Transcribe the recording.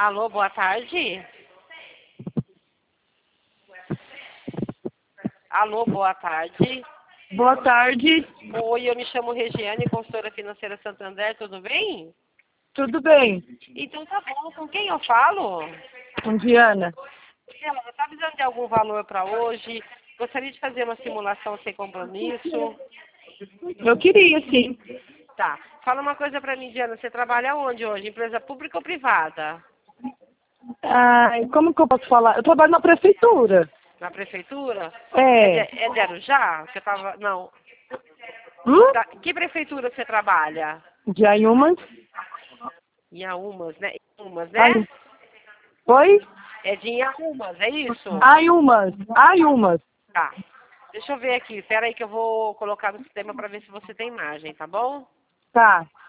Alô, boa tarde. Alô, boa tarde. Boa tarde. Oi, eu me chamo Regiane, consultora financeira Santander, tudo bem? Tudo bem? Então tá bom, com quem eu falo? Com Diana. Ela está precisando de algum valor para hoje? Gostaria de fazer uma simulação sem compromisso? Eu queria, sim. Tá. Fala uma coisa para mim, Diana, você trabalha onde hoje? Empresa pública ou privada? Como que eu posso falar? Eu trabalho na prefeitura. Na prefeitura? É. É de Arujá? Que eu tava... Não. Que prefeitura você trabalha? De Ayumas. Inhaúmas, né? Inhaúmas, Ai... né? Oi? É de Inhaúmas, é isso? Ayumas. Ayumas. Tá. Deixa eu ver aqui. Espera aí que eu vou colocar no sistema para ver se você tem imagem, tá bom? Tá.